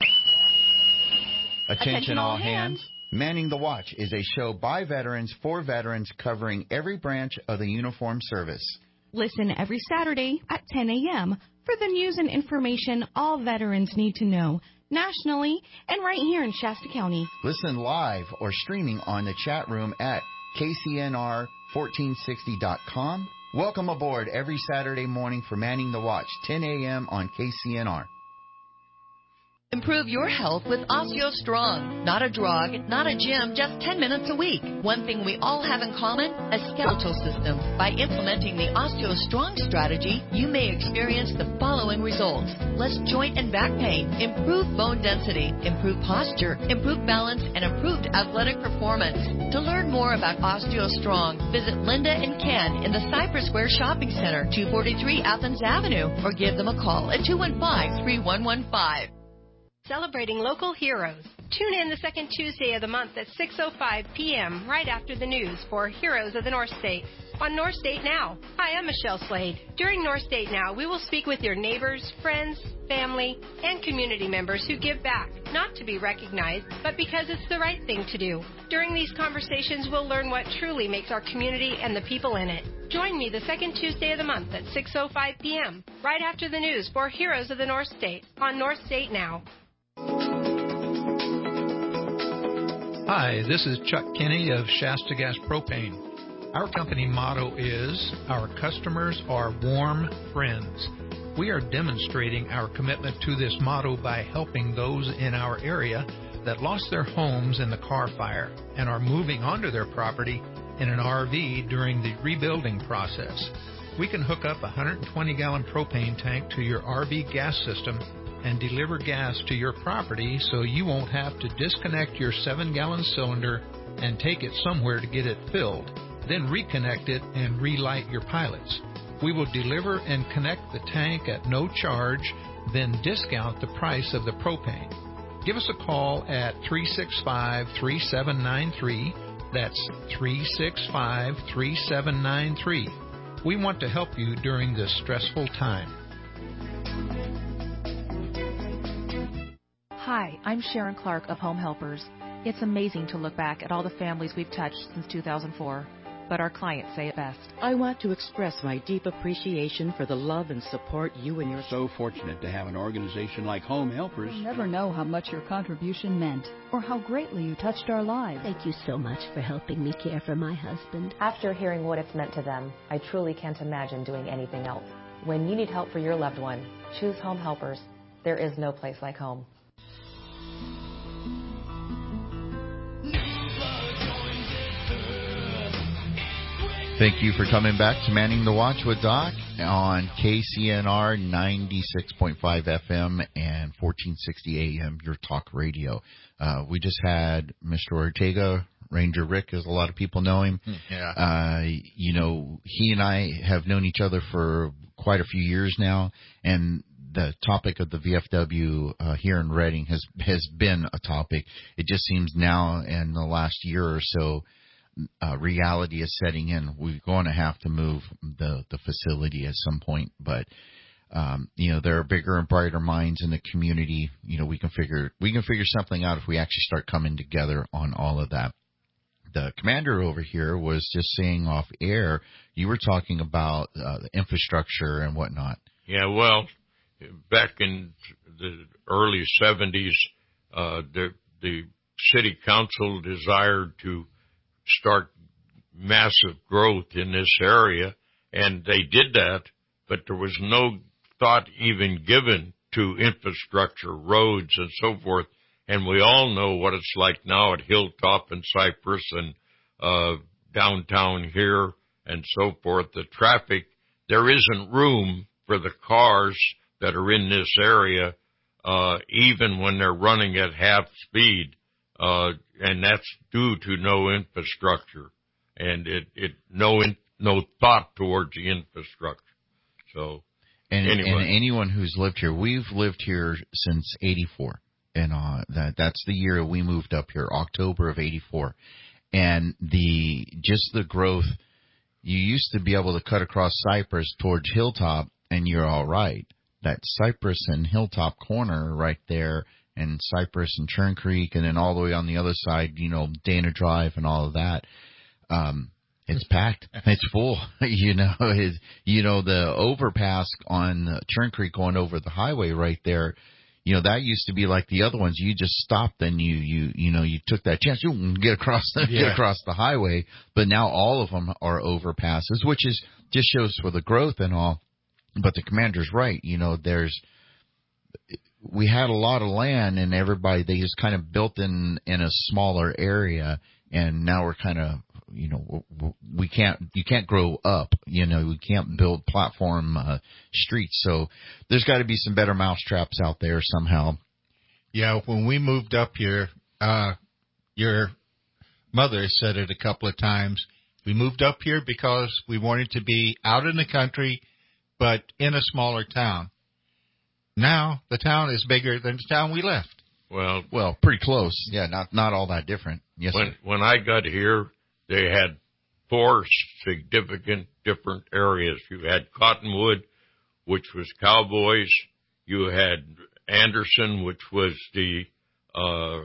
Attention, Attention all hands. hands. Manning the Watch is a show by veterans for veterans covering every branch of the uniformed service. Listen every Saturday at ten a.m. for the news and information all veterans need to know, nationally and right here in Shasta County. Listen live or streaming on the chat room at K C N R fourteen sixty dot com. Welcome aboard every Saturday morning for Manning the Watch, ten a.m. on K C N R. Improve your health with OsteoStrong. Not a drug, not a gym, just ten minutes a week. One thing we all have in common, a skeletal system. By implementing the OsteoStrong strategy, you may experience the following results: less joint and back pain, improved bone density, improved posture, improved balance, and improved athletic performance. To learn more about OsteoStrong, visit Linda and Ken in the Cypress Square Shopping Center, two forty-three Athens Avenue, or give them a call at two one five, three one one five. Celebrating local heroes. Tune in the second Tuesday of the month at six oh five p.m. right after the news for Heroes of the North State on North State Now. Hi, I'm Michelle Slade. During North State Now, we will speak with your neighbors, friends, family, and community members who give back, not to be recognized, but because it's the right thing to do. During these conversations, we'll learn what truly makes our community and the people in it. Join me the second Tuesday of the month at six oh five p.m. right after the news for Heroes of the North State on North State Now. Hi, this is Chuck Kinney of Shasta Gas Propane. Our company motto is, our customers are warm friends. We are demonstrating our commitment to this motto by helping those in our area that lost their homes in the Carr Fire and are moving onto their property in an R V during the rebuilding process. We can hook up a one hundred twenty gallon propane tank to your R V gas system and deliver gas to your property so you won't have to disconnect your seven gallon cylinder and take it somewhere to get it filled, then reconnect it and relight your pilots. We will deliver and connect the tank at no charge, then discount the price of the propane. Give us a call at three six five, three seven nine three. That's three six five, three seven nine three. We want to help you during this stressful time. Hi, I'm Sharon Clark of Home Helpers. It's amazing to look back at all the families we've touched since two thousand four, but our clients say it best. I want to express my deep appreciation for the love and support you and your... So fortunate to have an organization like Home Helpers. You'll never know how much your contribution meant or how greatly you touched our lives. Thank you so much for helping me care for my husband. After hearing what it's meant to them, I truly can't imagine doing anything else. When you need help for your loved one, choose Home Helpers. There is no place like home. Thank you for coming back to Manning the Watch with Doc on K C N R ninety-six point five F M and fourteen sixty A M, your talk radio. Uh, we just had Mister Ortega, Ranger Rick, as a lot of people know him. Yeah. Uh, you know, he and I have known each other for quite a few years now, and the topic of the V F W uh, here in Reading has has been a topic. It just seems now in the last year or so, Uh, reality is setting in. We're going to have to move the, the facility at some point, but um, you know, there are bigger and brighter minds in the community. You know, we can figure we can figure something out if we actually start coming together on all of that. The commander over here was just saying off air, you were talking about uh, the infrastructure and whatnot. Yeah, well, back in the early seventies, uh, the the city council desired to start massive growth in this area, and they did that, but there was no thought even given to infrastructure, roads, and so forth. And we all know what it's like now at Hilltop and Cypress and uh downtown here and so forth. The traffic, there isn't room for the cars that are in this area, uh even when they're running at half speed. Uh, and that's due to no infrastructure, and it, it no in, no thought towards the infrastructure. So, and, anyway. and anyone who's lived here, we've lived here since eighty-four, and uh, that that's the year we moved up here, October of eighty-four, and the just the growth. You used to be able to cut across Cypress towards Hilltop, and you're all right. That Cypress and Hilltop corner right there, and Cypress and Churn Creek, and then all the way on the other side, you know, Dana Drive and all of that. Um, It's packed. It's full. You know, it, you know, the overpass on Churn Creek going over the highway right there, you know, that used to be like the other ones. You just stopped and you, you, you know, you took that chance. You get across, the, Yeah. get across the highway. But now all of them are overpasses, which is just shows for the growth and all. But the commander's right. You know, there's, we had a lot of land and everybody, they just kind of built in, in a smaller area. And now we're kind of, you know, we can't, you can't grow up, you know, we can't build platform uh, streets. So there's got to be some better mousetraps out there somehow. Yeah, when we moved up here, uh, your mother said it a couple of times. We moved up here because we wanted to be out in the country, but in a smaller town. Now the town is bigger than the town we left. Well, well, pretty close. Yeah, not not all that different. Yes, when sir. when I got here, they had four significant different areas. You had Cottonwood, which was cowboys. You had Anderson, which was the uh,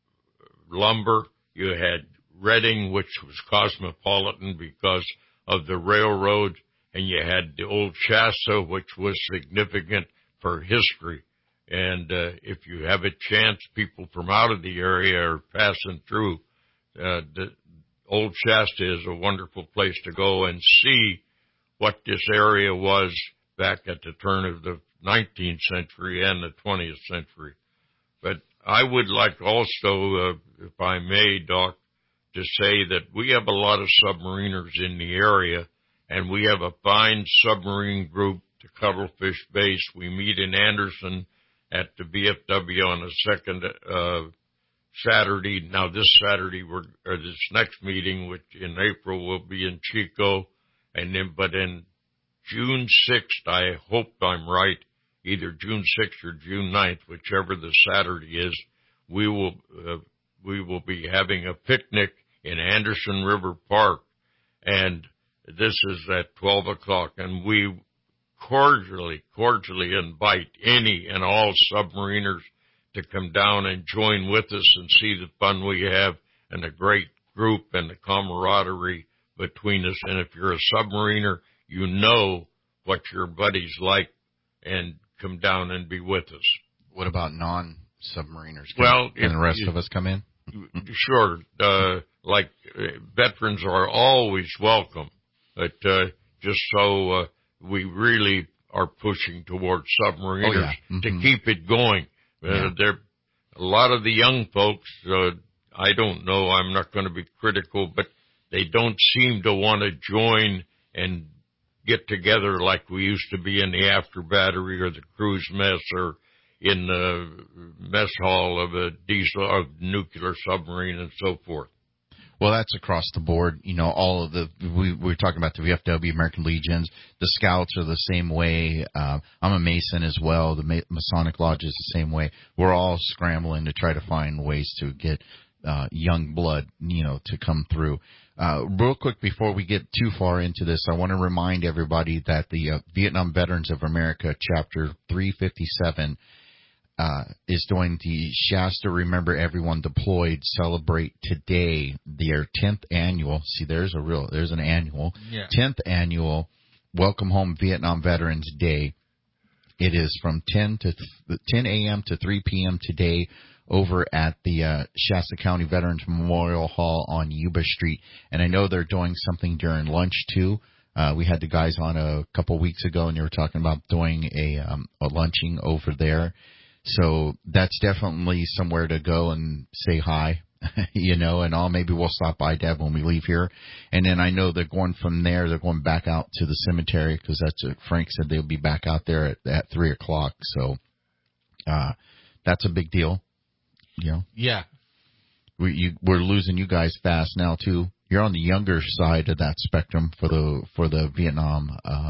lumber. You had Reading, which was cosmopolitan because of the railroad. And you had the old Shasta, which was significant for history. And uh, if you have a chance, people from out of the area are passing through. Uh, the Old Shasta is a wonderful place to go and see what this area was back at the turn of the nineteenth century and the twentieth century. But I would like also, uh, if I may, Doc, to say that we have a lot of submariners in the area, and we have a fine submarine group, the Cuttlefish Base. We meet in Anderson at the V F W on the second uh Saturday. Now this Saturday, we're, or this next meeting, which in April will be in Chico, and then, but in June sixth, I hope I'm right, either June sixth or June ninth, whichever the Saturday is, we will, uh, we will be having a picnic in Anderson River Park, and this is at twelve o'clock, and we cordially, cordially invite any and all submariners to come down and join with us and see the fun we have and the great group and the camaraderie between us. And if you're a submariner, you know what your buddies like, and come down and be with us. What about non-submariners? Can, well, can the rest you, of us come in? Sure. Uh, like uh, veterans are always welcome, but uh, just so uh, we really are pushing towards submariners oh, yeah. mm-hmm. to keep it going. Uh, yeah. There, a lot of the young folks, uh, I don't know, I'm not going to be critical, but they don't seem to want to join and get together like we used to be in the after battery or the cruise mess or in the mess hall of a diesel or nuclear submarine and so forth. Well, that's across the board. You know, all of the, we, we were talking about the V F W, American Legions. The Scouts are the same way. Uh, I'm a Mason as well. The Ma- Masonic Lodge is the same way. We're all scrambling to try to find ways to get uh, young blood, you know, to come through. Uh, real quick before we get too far into this, I want to remind everybody that the uh, Vietnam Veterans of America, Chapter three fifty-seven, Uh, is doing the Shasta Remember Everyone Deployed celebrate today their tenth annual. See, there's a real, there's an annual. Yeah. tenth annual Welcome Home Vietnam Veterans Day. It is from ten to ten a.m. to three p.m. today over at the uh, Shasta County Veterans Memorial Hall on Yuba Street. And I know they're doing something during lunch too. Uh, we had the guys on a couple weeks ago, and they were talking about doing a, um, a lunching over there. So that's definitely somewhere to go and say hi, you know, and all. Maybe we'll stop by, Deb, when we leave here. And then I know they're going from there. They're going back out to the cemetery because that's what Frank said they'll be back out there at, at three o'clock. So uh, that's a big deal, you know. Yeah. We, you, we're losing you guys fast now, too. You're on the younger side of that spectrum for the for the Vietnam uh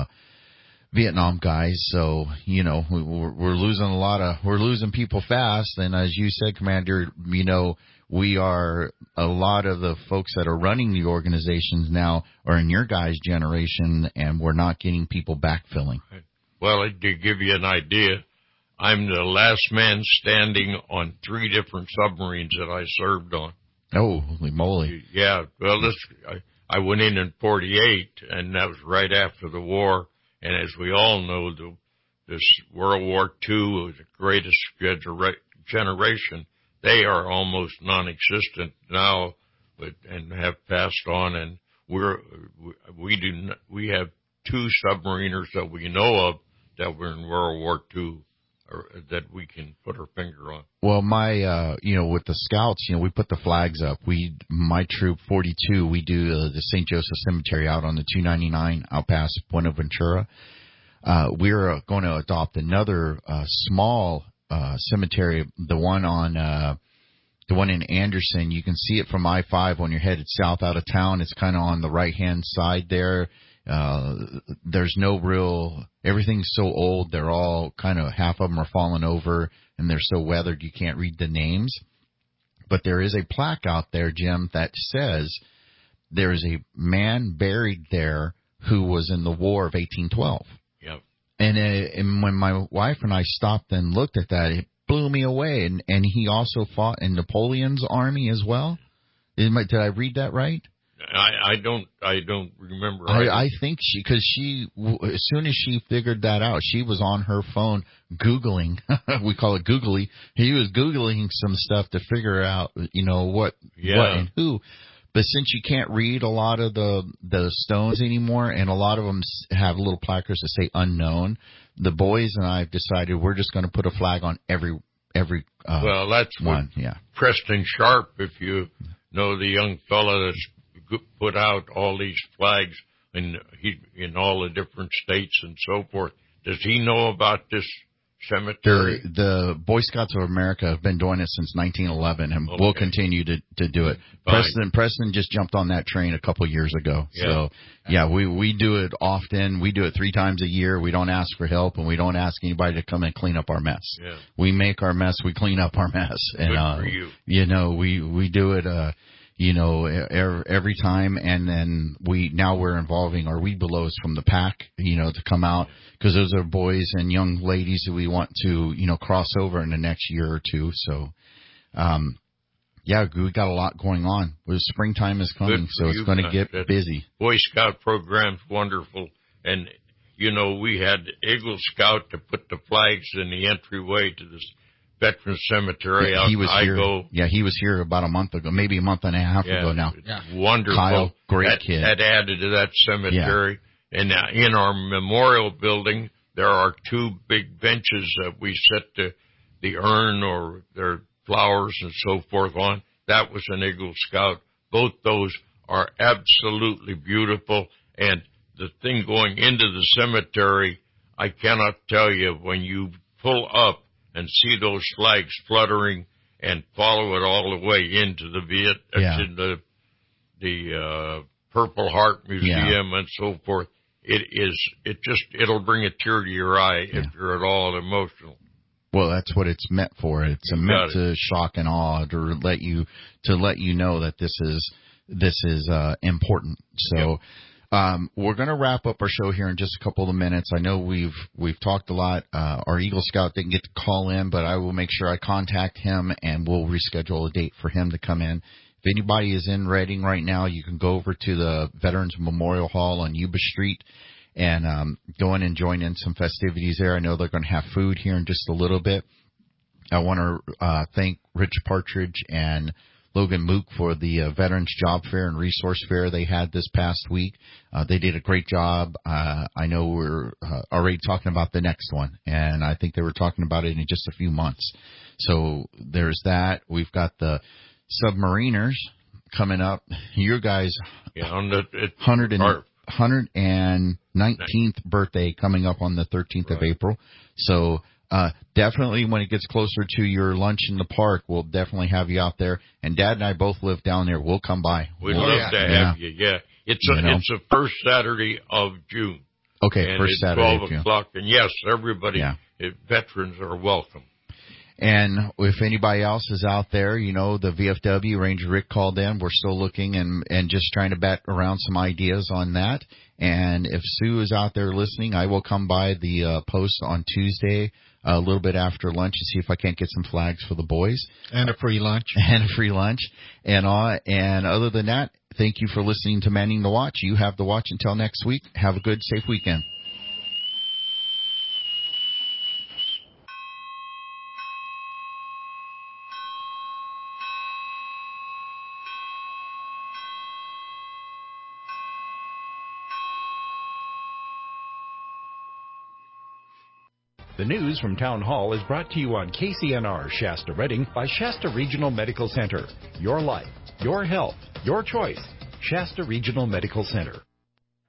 Vietnam guys, so you know we, we're, we're losing a lot of we're losing people fast, and as you said, Commander, you know we are a lot of the folks that are running the organizations now are in your guys' generation, and we're not getting people backfilling. Well, to give you an idea, I'm the last man standing on three different submarines that I served on. Oh, holy moly! Yeah, well, this I, I went in in forty-eight, and that was right after the war. And as we all know, the, this World War Two was the greatest genera- generation. They are almost non-existent now, but and have passed on. And we're we do not, we have two submariners that we know of that were in World War Two. Or that we can put our finger on. Well, my, uh, you know, with the scouts, you know, we put the flags up. We, my troop forty-two, we do uh, the Saint Joseph Cemetery out on the two ninety-nine out past Buenaventura. Uh, we're uh, going to adopt another uh, small uh, cemetery, the one on, uh, the one in Anderson. You can see it from I five when you're headed south out of town. It's kind of on the right-hand side there. Uh, there's no real, everything's so old, they're all kind of, half of them are falling over, and they're so weathered you can't read the names. But there is a plaque out there, Jim, that says there is a man buried there who was in the War of eighteen twelve. Yep. And, uh, and when my wife and I stopped and looked at that, it blew me away. And, and he also fought in Napoleon's army as well. Did I read that right? I, I don't, I don't remember. I, I think she, because she, as soon as she figured that out, she was on her phone Googling. We call it googly. He was Googling some stuff to figure out, you know, what, yeah. what and who. But since you can't read a lot of the the stones anymore, and a lot of them have little placards that say unknown, the boys and I have decided we're just going to put a flag on every every. Uh, well, that's one. Yeah. Preston Sharp, if you know the young fella that's put out all these flags in he in all the different states and so forth. Does he know about this cemetery? The, the Boy Scouts of America have been doing it since nineteen eleven, and okay. will continue to to do it. Fine. Preston Preston just jumped on that train a couple years ago. Yeah. So yeah, we we do it often. We do it three times a year. We don't ask for help, and we don't ask anybody to come and clean up our mess. Yeah. We make our mess. We clean up our mess. And Good uh, for you. you know, we we do it. Uh, You know, every time, and then we now we're involving our weed belows from the pack, you know, to come out, because those are boys and young ladies who we want to, you know, cross over in the next year or two. So, um, yeah, we got a lot going on. The springtime is coming, so it's going to get that busy. Boy Scout program's wonderful, and you know, we had Eagle Scout to put the flags in the entryway to this Veterans Cemetery yeah, out he was in here. Igo. Yeah, he was here about a month ago, maybe a month and a half yeah, ago now. Yeah. Wonderful. Kyle, great that, kid. That added to that cemetery. Yeah. And uh, in our memorial building, there are two big benches that we set the, the urn or their flowers and so forth on. That was an Eagle Scout. Both those are absolutely beautiful. And the thing going into the cemetery, I cannot tell you, when you pull up and see those flags fluttering and follow it all the way into the Viet, yeah. to the the uh, Purple Heart Museum yeah. and so forth. It is. It just. It'll bring a tear to your eye yeah. if you're at all emotional. Well, that's what it's meant for. It's You meant it. to shock and awe, to let you to let you know that this is this is uh, important. So. Yep. Um, we're going to wrap up our show here in just a couple of minutes. I know we've we've talked a lot. Uh, our Eagle Scout didn't get to call in, but I will make sure I contact him, and we'll reschedule a date for him to come in. If anybody is in Reading right now, you can go over to the Veterans Memorial Hall on Yuba Street and um, go in and join in some festivities there. I know they're going to have food here in just a little bit. I want to uh, thank Rich Partridge and Logan Mook for the uh, Veterans Job Fair and Resource Fair they had this past week. Uh, they did a great job. Uh, I know we're uh, already talking about the next one, and I think they were talking about it in just a few months. So there's that. We've got the Submariners coming up. You guys, yeah, on the it, one hundred nineteenth birthday coming up on the thirteenth right. of April. So Uh, definitely when it gets closer to your lunch in the park, we'll definitely have you out there. And Dad and I both live down there. We'll come by. We'd we'll, love to yeah. have you, yeah. It's a, you know? it's the first Saturday of June. Okay, and first it's Saturday twelve o'clock. And yes, everybody, yeah. veterans are welcome. And if anybody else is out there, you know, the V F W, Ranger Rick called in. We're still looking and, and just trying to bat around some ideas on that. And if Sue is out there listening, I will come by the uh, post on Tuesday a little bit after lunch and see if I can't get some flags for the boys. And a free lunch. And a free lunch. And, uh, and other than that, Thank you for listening to Manning the Watch. You have the watch until next week. Have a good, safe weekend. The news from Town Hall is brought to you on K C N R Shasta Redding by Shasta Regional Medical Center. Your life, your health, your choice. Shasta Regional Medical Center.